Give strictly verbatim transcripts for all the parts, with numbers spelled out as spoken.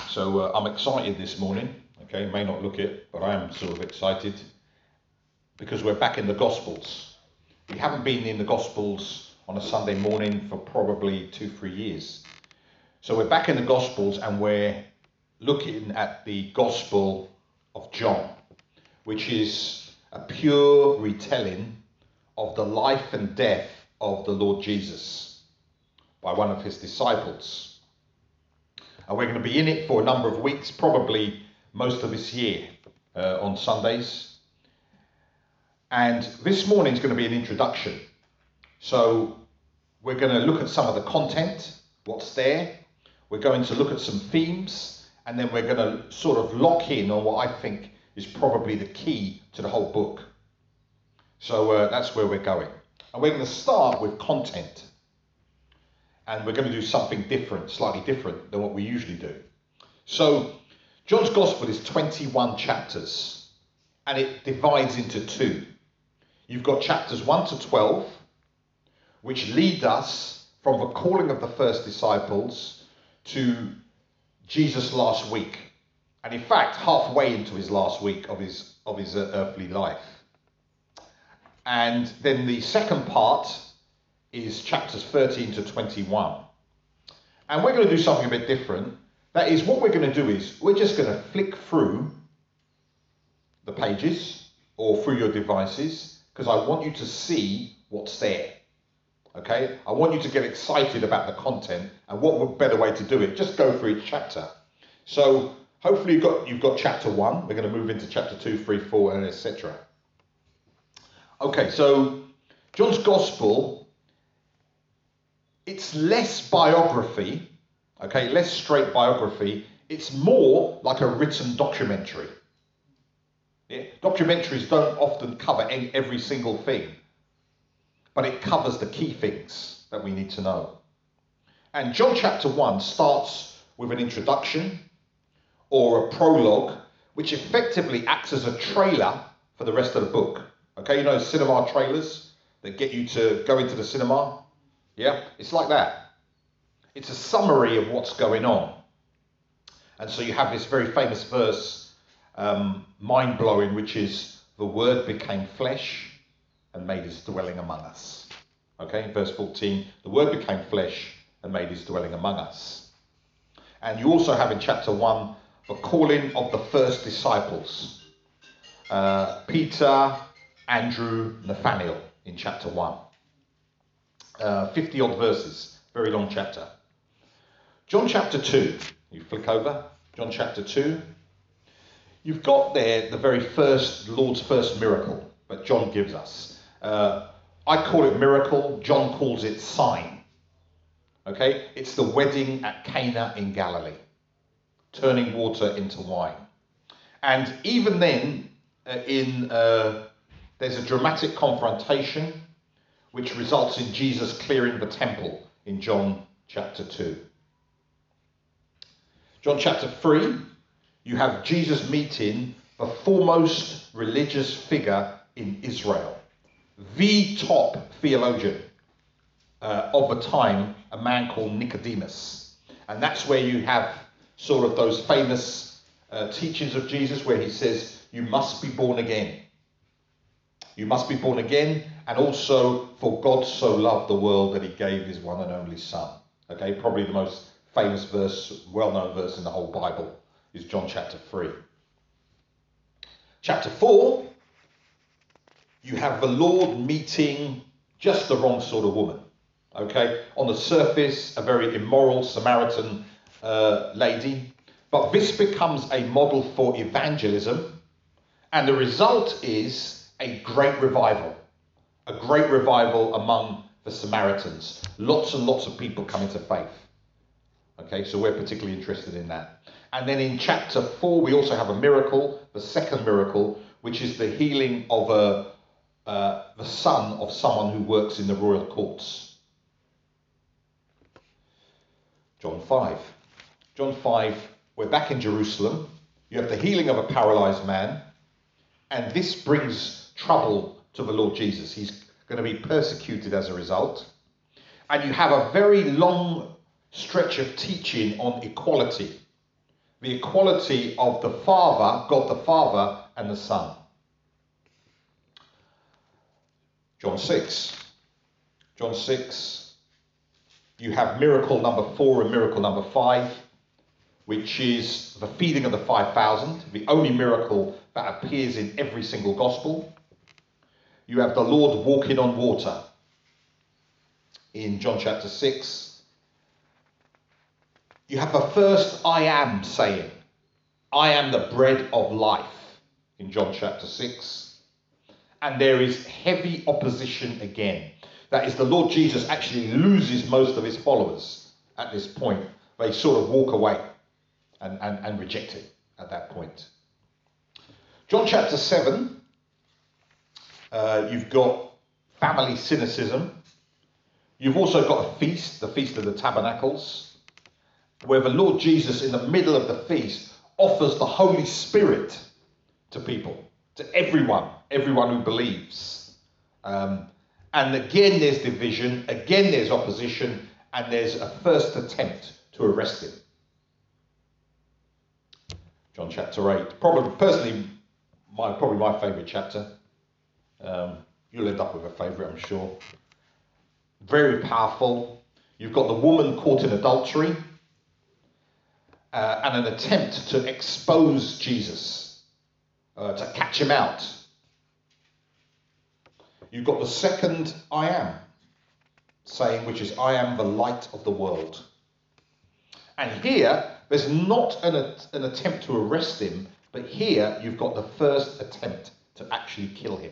So uh, I'm excited this morning. Okay, may not look it, but I am sort of excited because we're back in the Gospels. We haven't been in the Gospels on a Sunday morning for probably two, three years. So we're back in the Gospels and we're looking at the Gospel of John, which is a pure retelling of the life and death of the Lord Jesus by one of his disciples. And we're going to be in it for a number of weeks, probably most of this year uh, on Sundays. And this morning is going to be an introduction. So we're going to look at some of the content, what's there. We're going to look at some themes, and then we're going to sort of lock in on what I think is probably the key to the whole book. So uh, that's where we're going. And we're going to start with content. And we're going to do something different, slightly different than what we usually do. So John's Gospel is twenty-one chapters, and it divides into two. You've got chapters one to twelve, which lead us from the calling of the first disciples to Jesus' last week. And in fact, halfway into his last week of his, of his uh, earthly life. And then the second part is chapters thirteen to twenty-one. And we're going to do something a bit different. That is, what we're going to do is, we're just going to flick through the pages or through your devices, because I want you to see what's there. Okay? I want you to get excited about the content, and what better way to do it? Just go through each chapter. So hopefully you've got, you've got chapter one. We're going to move into chapter two, three, four, and et cetera. Okay, so John's Gospel, it's less biography, okay, less straight biography. It's more like a written documentary. Yeah? Documentaries don't often cover any, every single thing, but it covers the key things that we need to know. And John chapter one starts with an introduction or a prologue, which effectively acts as a trailer for the rest of the book. Okay, you know cinema trailers that get you to go into the cinema? Yeah, it's like that. It's a summary of what's going on. And so you have this very famous verse, um, mind-blowing, which is, the Word became flesh and made his dwelling among us. Okay, verse fourteen, the Word became flesh and made his dwelling among us. And you also have in chapter one, the calling of the first disciples. Uh, Peter, Andrew, Nathaniel in chapter one. Uh, fifty odd verses, very long chapter. John chapter two, you flick over, John chapter two. You've got there the very first, Lord's first miracle that John gives us. Uh, I call it miracle, John calls it sign. Okay, it's the wedding at Cana in Galilee, turning water into wine. And even then, uh, in uh, there's a dramatic confrontation which results in Jesus clearing the temple in John chapter two. John chapter three, you have Jesus meeting the foremost religious figure in Israel, the top theologian uh, of the time, a man called Nicodemus. And that's where you have sort of those famous uh, teachings of Jesus where he says, you must be born again. You must be born again, and also, for God so loved the world that he gave his one and only Son. Okay, probably the most famous verse, well-known verse in the whole Bible is John chapter three. Chapter four, you have the Lord meeting just the wrong sort of woman. Okay, on the surface, a very immoral Samaritan uh, lady, but this becomes a model for evangelism, and the result is a great revival. A great revival among the Samaritans. Lots and lots of people coming to faith. Okay, so we're particularly interested in that. And then in chapter four, we also have a miracle, the second miracle, which is the healing of a, uh, the son of someone who works in the royal courts. John five. John five, we're back in Jerusalem. You have the healing of a paralyzed man, and this brings trouble to the Lord Jesus. He's going to be persecuted as a result. And you have a very long stretch of teaching on equality. the equality of the Father, God the Father, and the Son. John six. John six, you have miracle number four and miracle number five, which is the feeding of the five thousand, the only miracle that appears in every single gospel. You have the Lord walking on water in John chapter six. You have the first I am saying, I am the bread of life in John chapter six. And there is heavy opposition again. That is, the Lord Jesus actually loses most of his followers at this point. They sort of walk away and, and, and reject it at that point. John chapter seven, uh, you've got family cynicism. You've also got a feast, the Feast of the Tabernacles, where the Lord Jesus, in the middle of the feast, offers the Holy Spirit to people, to everyone, everyone who believes. Um, and again, there's division, again, there's opposition, and there's a first attempt to arrest him. John chapter eight, probably, personally, my, probably my favourite chapter. Um, you'll end up with a favourite, I'm sure. Very powerful. You've got the woman caught in adultery, uh, and an attempt to expose Jesus, uh, to catch him out. You've got the second I am saying, which is, I am the light of the world. And here, there's not an, an attempt to arrest him, but here you've got the first attempt to actually kill him.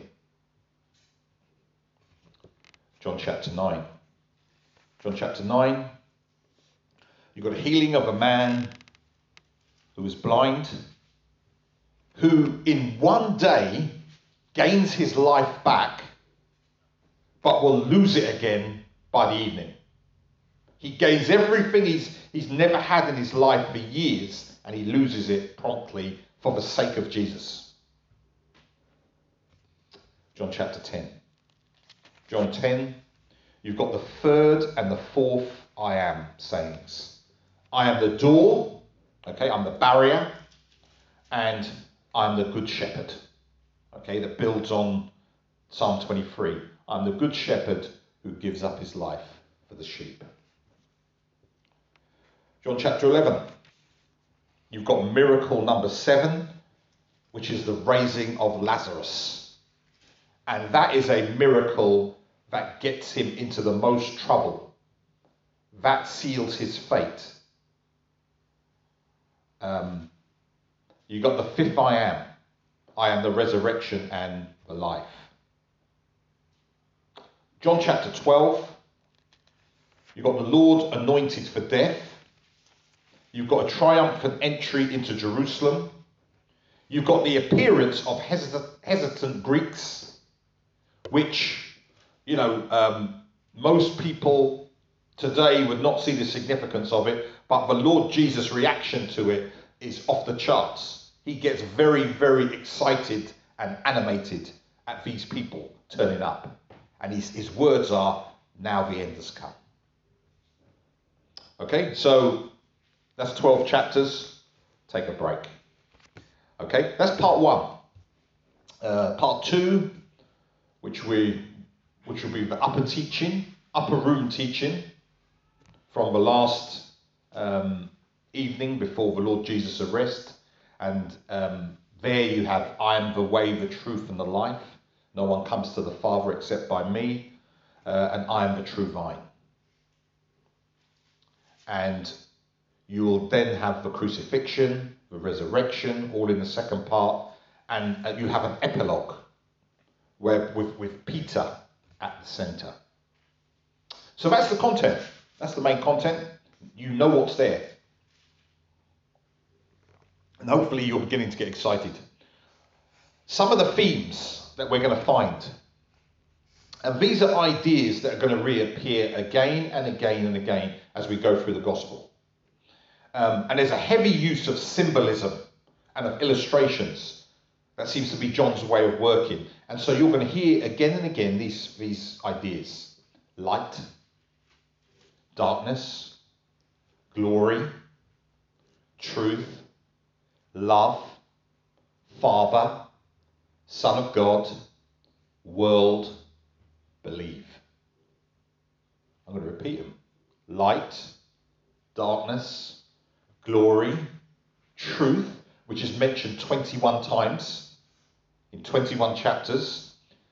John chapter nine. John chapter nine, you've got a healing of a man who is blind, who in one day gains his life back, but will lose it again by the evening. He gains everything he's, he's never had in his life for years, and he loses it promptly for the sake of Jesus. John chapter ten. John ten, you've got the third and the fourth I am sayings. I am the door, okay, I'm the barrier, and I'm the good shepherd, okay, that builds on Psalm twenty-three. I'm the good shepherd who gives up his life for the sheep. John chapter eleven, you've got miracle number seven, which is the raising of Lazarus. And that is a miracle that gets him into the most trouble. That seals his fate. Um, you got the fifth I am. I am the resurrection and the life. John chapter twelve, you've got the Lord anointed for death. You've got a triumphant entry into Jerusalem. You've got the appearance of hesitant, hesitant Greeks, which, you know, um, most people today would not see the significance of it, but the Lord Jesus' reaction to it is off the charts. He gets very, very excited and animated at these people turning up. And his, his words are, now the end has come. Okay, so that's twelve chapters. Take a break. Okay, that's part one. Uh, part two, which we, which will be the upper teaching, upper room teaching from the last um, evening before the Lord Jesus' arrest. And um, there you have, I am the way, the truth, and the life. No one comes to the Father except by me, uh, and I am the true vine. And you will then have the crucifixion, the resurrection, all in the second part, and uh, you have an epilogue where with, with Peter at the centre. So that's the content. That's the main content. You know what's there. And hopefully you're beginning to get excited. Some of the themes that we're going to find. And these are ideas that are going to reappear again and again and again as we go through the gospel. Um, and there's a heavy use of symbolism and of illustrations. That seems to be John's way of working. And so you're going to hear again and again these, these ideas. Light, darkness, glory, truth, love, Father, Son of God, world, believe. I'm going to repeat them. Light, darkness, glory, truth, which is mentioned twenty-one times in twenty-one chapters.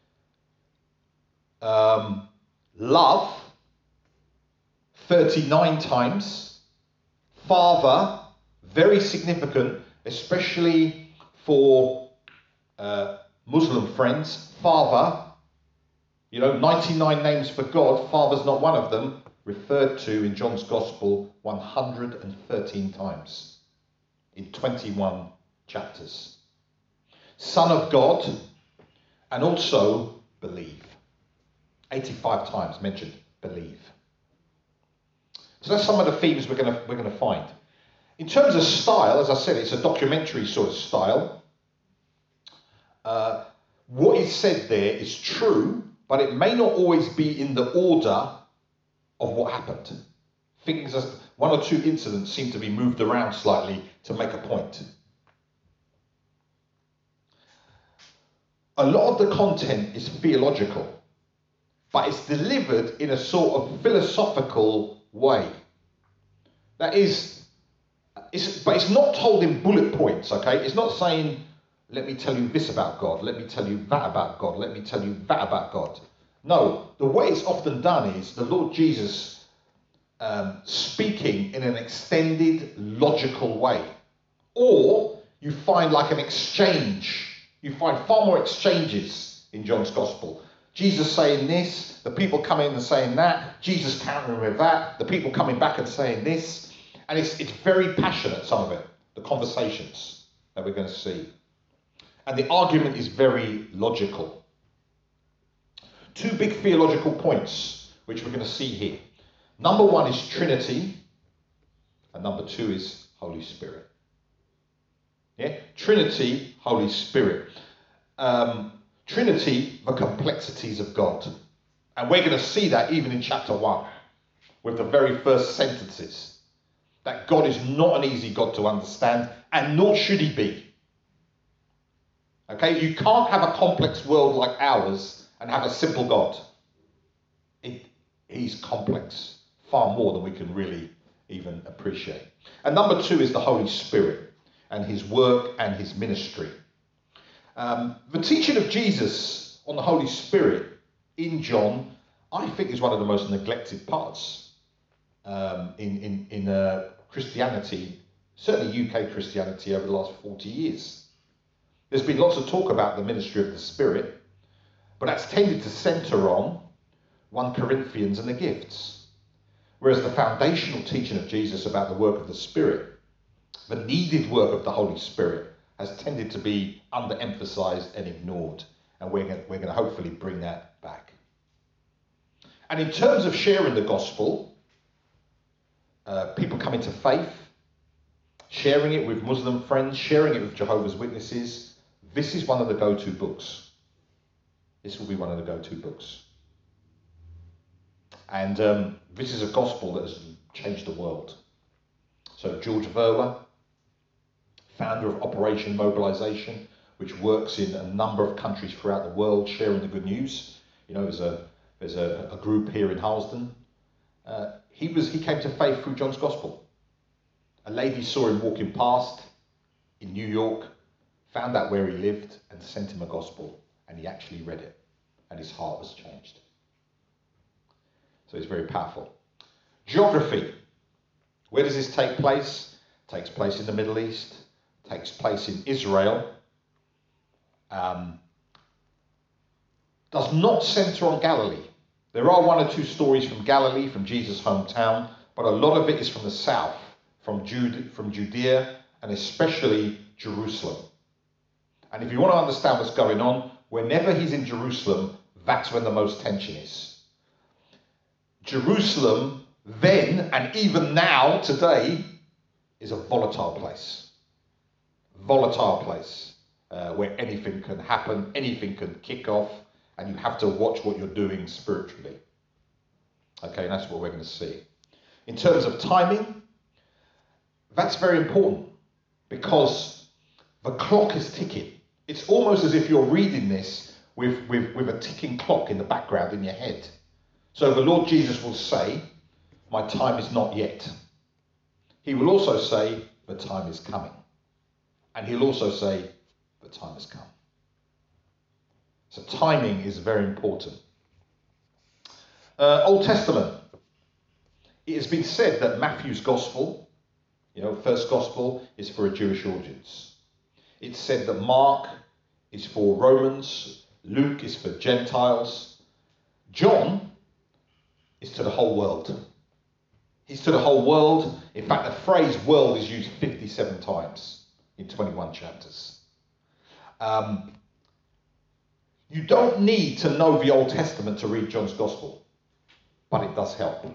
Um, love, thirty-nine times. Father, very significant, especially for uh, Muslim friends. Father, you know, ninety-nine names for God, Father's not one of them, referred to in John's Gospel one hundred thirteen times in twenty-one chapters. Son of God, and also believe. eighty-five times mentioned believe. So that's some of the themes we're going to we're going to find. In terms of style, as I said, it's a documentary sort of style. Uh, what is said there is true, but it may not always be in the order of what happened. Things, one or two incidents seem to be moved around slightly to make a point. A lot of the content is theological, but it's delivered in a sort of philosophical way. That is, it's, but it's not told in bullet points, okay? It's not saying, let me tell you this about God, let me tell you that about God, let me tell you that about God. No, the way it's often done is the Lord Jesus um, speaking in an extended, logical way. Or you find like an exchange. You find far more exchanges in John's Gospel. Jesus saying this, the people coming and saying that, Jesus countering with that, the people coming back and saying this. And it's, it's very passionate, some of it, the conversations that we're going to see. And the argument is very logical. Two big theological points, which we're going to see here. Number one is Trinity, and number two is Holy Spirit. Yeah, Trinity, Holy Spirit. Um, Trinity, the complexities of God. And we're going to see that even in chapter one, with the very first sentences. That God is not an easy God to understand, and nor should he be. Okay, you can't have a complex world like ours and have a simple God. It, he's complex, far more than we can really even appreciate. And number two is the Holy Spirit and his work and his ministry. Um, the teaching of Jesus on the Holy Spirit in John, I think, is one of the most neglected parts um, in, in, in uh, Christianity, certainly U K Christianity over the last forty years. There's been lots of talk about the ministry of the Spirit, but that's tended to centre on First Corinthians and the gifts. Whereas the foundational teaching of Jesus about the work of the Spirit, the needed work of the Holy Spirit, has tended to be underemphasised and ignored. And we're going, we're going to hopefully bring that back. And in terms of sharing the gospel, uh, people coming to faith, sharing it with Muslim friends, sharing it with Jehovah's Witnesses, this is one of the go-to books. This will be one of the go-to books. And um, this is a gospel that has changed the world. So George Verwer, founder of Operation Mobilization, which works in a number of countries throughout the world, sharing the good news. You know, there's a there's a, a group here in Harlesden. Uh, he was he came to faith through John's Gospel. A lady saw him walking past in New York, found out where he lived, and sent him a gospel, and he actually read it, and his heart was changed. So it's very powerful. Geography. Where does this take place? It takes place in the Middle East. It takes place in Israel. Um, does not centre on Galilee. There are one or two stories from Galilee, from Jesus' hometown, but a lot of it is from the south, from Jude, from Judea, and especially Jerusalem. And if you want to understand what's going on, whenever he's in Jerusalem, that's when the most tension is. Jerusalem then, and even now, today, is a volatile place. Volatile place uh, where anything can happen, anything can kick off, and you have to watch what you're doing spiritually. Okay, and that's what we're going to see. In terms of timing, that's very important, because The clock is ticking. It's almost as if you're reading this with, with, with a ticking clock in the background in your head. So the Lord Jesus will say, my time is not yet. He will also say, the time is coming. And he'll also say, the time has come. So timing is very important. Uh, Old Testament. It has been said that Matthew's gospel, you know, first gospel, is for a Jewish audience. It's said that Mark is for Romans, Luke is for Gentiles. John is to the whole world. He's to the whole world. In fact, the phrase world is used fifty-seven times in twenty-one chapters. Um, you don't need to know the Old Testament to read John's Gospel, but it does help.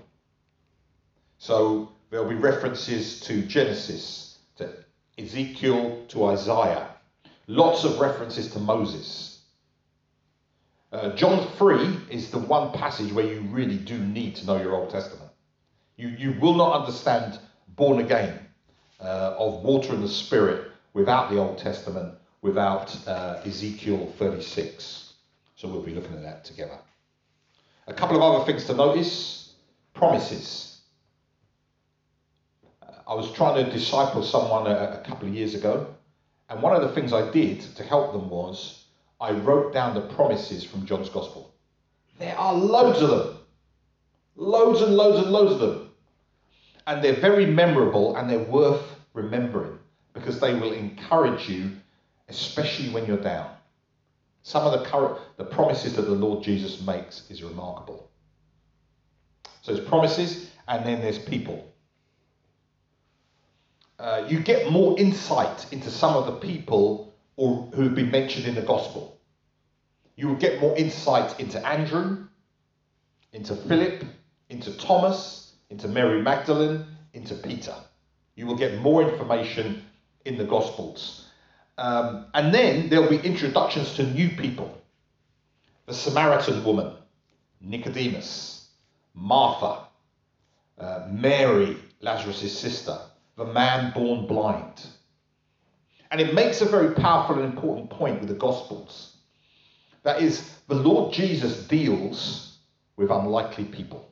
So there'll be references to Genesis, to Ezekiel, to Isaiah. Lots of references to Moses. Uh, John three is the one passage where you really do need to know your Old Testament. You, you will not understand born again uh, of water and the Spirit without the Old Testament, without uh, Ezekiel thirty-six. So we'll be looking at that together. A couple of other things to notice. Promises. Uh, I was trying to disciple someone a, a couple of years ago, and one of the things I did to help them was I wrote down the promises from John's Gospel. There are loads of them. Loads and loads and loads of them. And they're very memorable and they're worth remembering because they will encourage you, especially when you're down. Some of the current, the promises that the Lord Jesus makes is remarkable. So there's promises and then there's people. Uh, you get more insight into some of the people or who have been mentioned in the gospel. You will get more insight into Andrew, into Philip, into Thomas, into Mary Magdalene, into Peter. You will get more information in the Gospels. Um, and then there'll be introductions to new people. The Samaritan woman, Nicodemus, Martha, uh, Mary, Lazarus' sister, the man born blind. And it makes a very powerful and important point with the Gospels. That is, the Lord Jesus deals with unlikely people.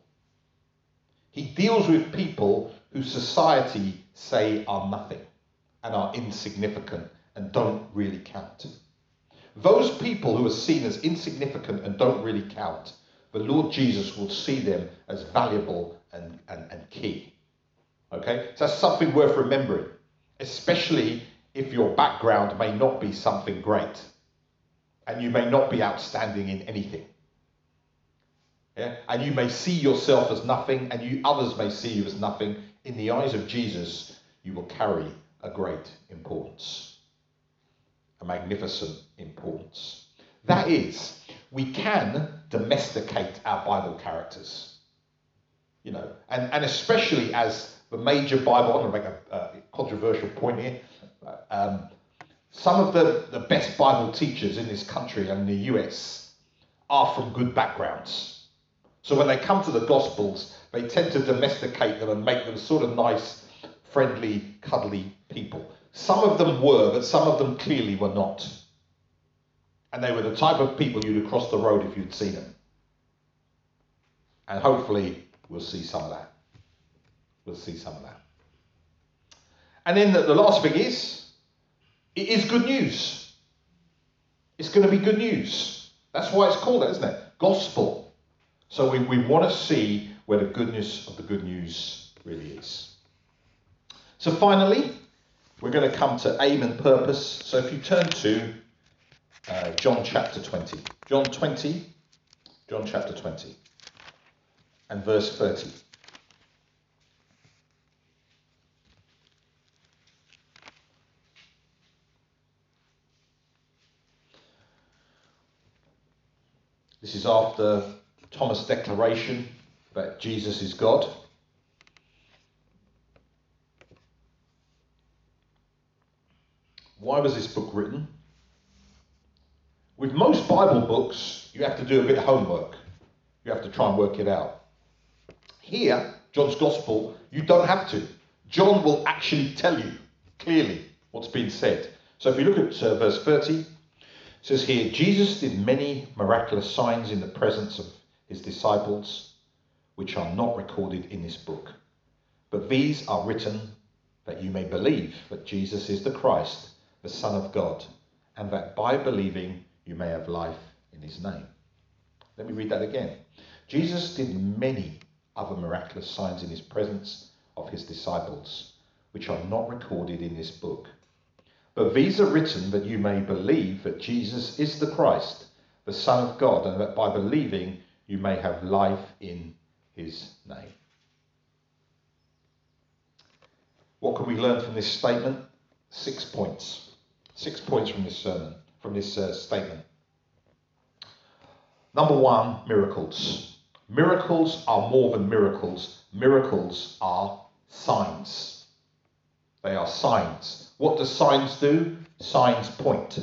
He deals with people who society say are nothing and are insignificant and don't really count. Those people who are seen as insignificant and don't really count, the Lord Jesus will see them as valuable and, and, and key. Okay? So that's something worth remembering, especially if your background may not be something great and you may not be outstanding in anything. Yeah? And you may see yourself as nothing, and you others may see you as nothing. In the eyes of Jesus, you will carry a great importance, a magnificent importance. That is, we can domesticate our Bible characters, you know, and, and especially as the major Bible, I'm going to make a, a controversial point here. Um, some of the, the best Bible teachers in this country and in the U S are from good backgrounds. So when they come to the Gospels, they tend to domesticate them and make them sort of nice, friendly, cuddly people. Some of them were, but some of them clearly were not. And they were the type of people you'd have crossed the road if you'd seen them. And hopefully we'll see some of that. We'll see some of that. And then the, the last thing is, it is good news. It's going to be good news. That's why it's called that, isn't it? Gospel. So we, we want to see where the goodness of the good news really is. So finally, we're going to come to aim and purpose. So if you turn to uh, John chapter twenty. John twenty, John chapter twenty, and verse thirty. This is after Thomas' declaration that Jesus is God. Why was this book written? With most Bible books, you have to do a bit of homework. You have to try and work it out. Here, John's Gospel, you don't have to. John will actually tell you clearly what's been said. So if you look at uh, verse thirty, it says here, Jesus did many miraculous signs in the presence of his disciples, which are not recorded in this book. But these are written that you may believe that Jesus is the Christ, the Son of God, and that by believing you may have life in his name. Let me read that again. Jesus did many other miraculous signs in his presence of his disciples, which are not recorded in this book. But these are written that you may believe that Jesus is the Christ, the Son of God, and that by believing you may have life in his name. What can we learn from this statement? Six points. Six points from this sermon, from this uh, statement. Number one, miracles. Miracles are more than miracles. Miracles are signs. They are signs. What do signs do? Signs point.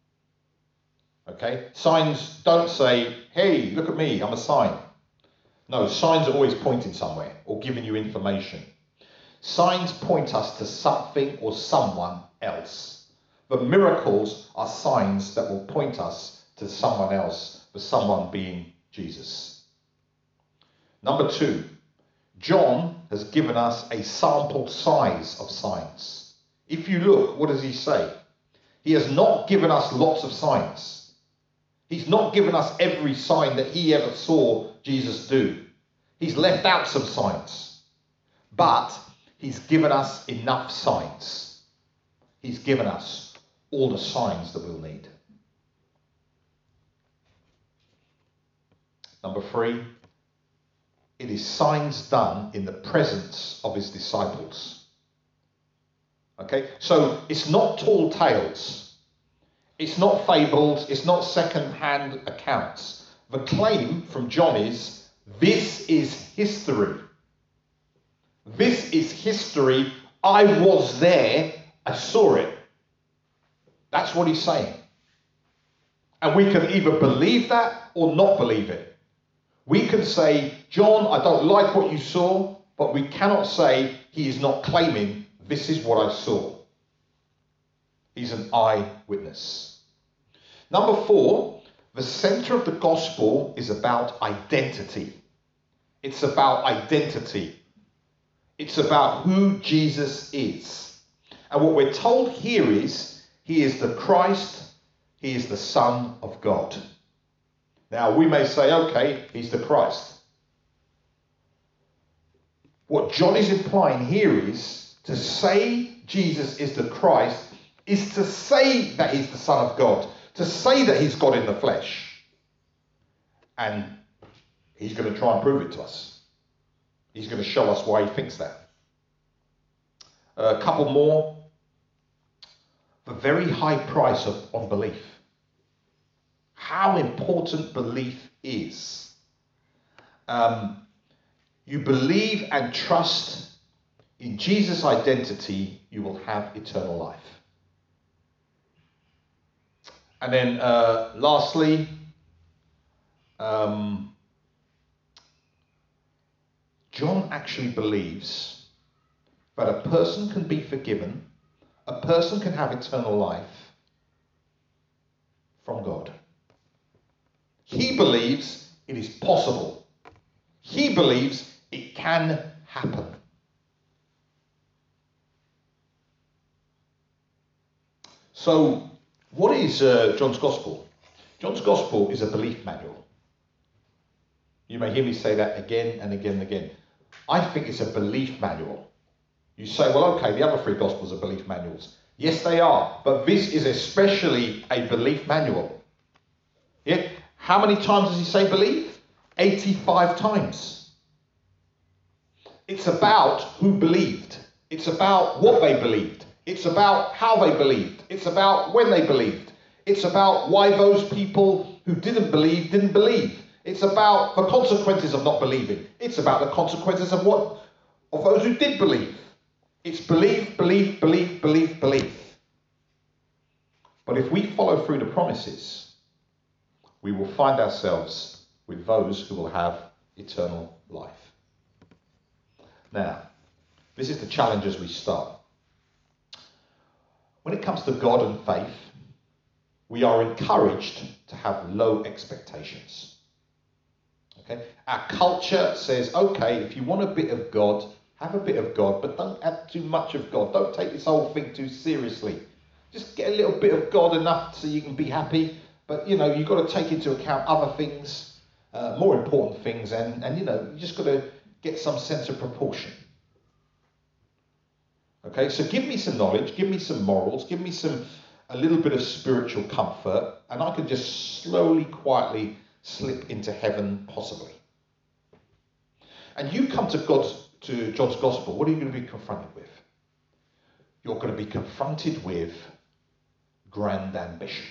Okay? Signs don't say, hey, look at me, I'm a sign. No, signs are always pointing somewhere or giving you information. Signs point us to something or someone else. But miracles are signs that will point us to someone else, the someone being Jesus. Number two, John has given us a sample size of signs. If you look, what does he say? He has not given us lots of signs. He's not given us every sign that he ever saw Jesus do. He's left out some signs. But he's given us enough signs. He's given us all the signs that we'll need. Number three, it is signs done in the presence of his disciples. Okay, so it's not tall tales. It's not fables. It's not second-hand accounts. The claim from John is, this is history. This is history. I was there. I saw it. That's what he's saying. And we can either believe that or not believe it. We can say, John, I don't like what you saw, but we cannot say he is not claiming this is what I saw. He's an eyewitness. Number four, the center of the gospel is about identity. It's about identity. It's about who Jesus is. And what we're told here is, he is the Christ, he is the Son of God. Now, we may say, okay, he's the Christ. What John is implying here is, to say Jesus is the Christ is to say that he's the Son of God, to say that he's God in the flesh. And he's going to try and prove it to us. He's going to show us why he thinks that. A couple more. The very high price of unbelief. How important belief is. Um, you believe and trust in Jesus' identity, you will have eternal life. And then uh, lastly, um, John actually believes that a person can be forgiven, a person can have eternal life from God. He believes it is possible. He believes it can happen. So, what is uh, John's Gospel? John's Gospel is a belief manual. You may hear me say that again and again and again. I think it's a belief manual. You say, well, okay, the other three Gospels are belief manuals. Yes, they are. But this is especially a belief manual. Yeah? How many times does he say believe? eighty-five times. It's about who believed. It's about what they believed. It's about how they believed. It's about when they believed. It's about why those people who didn't believe didn't believe. It's about the consequences of not believing. It's about the consequences of what of those who did believe. It's belief, belief, belief, belief, belief. But if we follow through the promises, we will find ourselves with those who will have eternal life. Now, this is the challenge as we start. When it comes to God and faith, we are encouraged to have low expectations. Okay? Our culture says, okay, if you want a bit of God, have a bit of God, but don't have too much of God. Don't take this whole thing too seriously. Just get a little bit of God enough so you can be happy. But, you know, you've got to take into account other things, uh, more important things, and, and, you know, you just got to get some sense of proportion. Okay, so give me some knowledge, give me some morals, give me some a little bit of spiritual comfort, and I can just slowly, quietly slip into heaven, possibly. And you come to God's to John's Gospel, what are you going to be confronted with? You're going to be confronted with grand ambition.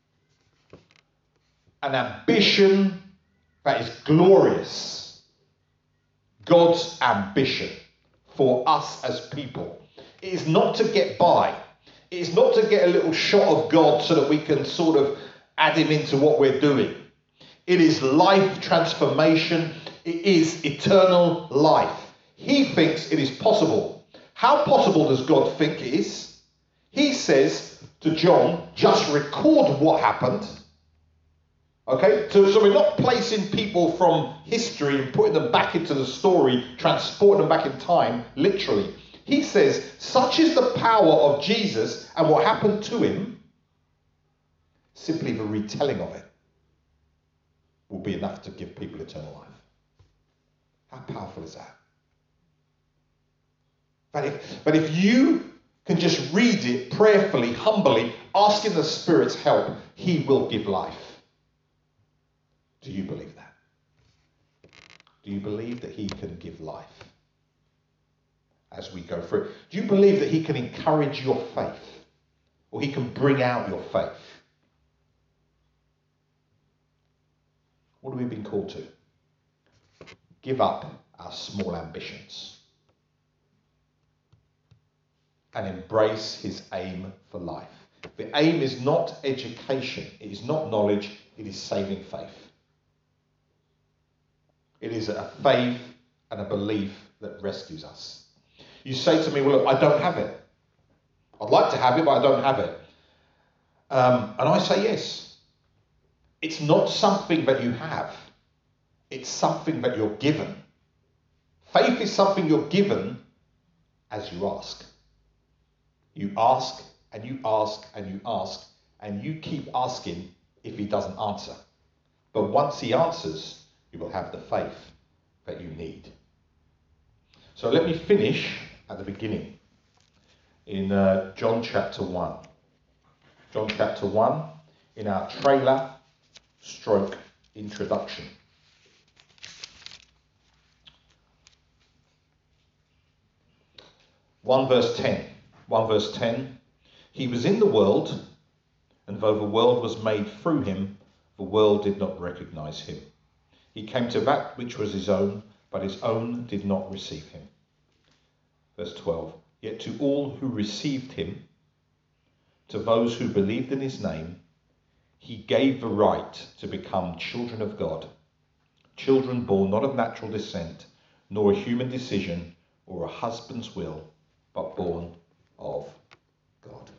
An ambition that is glorious. God's ambition for us as people. It is not to get by. It is not to get a little shot of God so that we can sort of add him into what we're doing. It is life transformation. It is eternal life. He thinks it is possible. How possible does God think it is? He says to John, just record what happened. Okay, so, so we're not placing people from history and putting them back into the story, transporting them back in time, literally. He says, such is the power of Jesus and what happened to him, simply the retelling of it will be enough to give people eternal life. How powerful is that? But if, but if you can just read it prayerfully, humbly, asking the Spirit's help, he will give life. Do you believe that? Do you believe that he can give life as we go through? Do you believe that he can encourage your faith? Or he can bring out your faith? What have we been called to? Give up our small ambitions and embrace his aim for life. The aim is not education. It is not knowledge. It is saving faith. It is a faith and a belief that rescues us. You say to me, well, look, I don't have it. I'd like to have it, but I don't have it. Um, and I say yes. It's not something that you have. It's something that you're given. Faith is something you're given as you ask. You ask and you ask and you ask and you keep asking if he doesn't answer. But once he answers, you will have the faith that you need. So let me finish at the beginning in uh, John chapter one. John chapter one in our trailer stroke introduction. one verse ten. one verse ten. He was in the world, and though the world was made through him, the world did not recognize him. He came to that which was his own, but his own did not receive him. Verse twelve. Yet to all who received him, to those who believed in his name, he gave the right to become children of God. Children born not of natural descent, nor a human decision, or a husband's will, but born of God.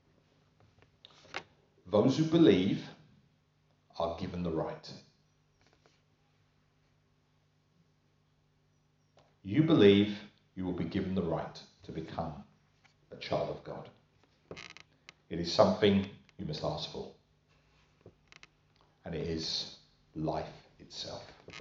Those who believe are given the right. You believe, you will be given the right to become a child of God. It is something you must ask for. And it is life itself.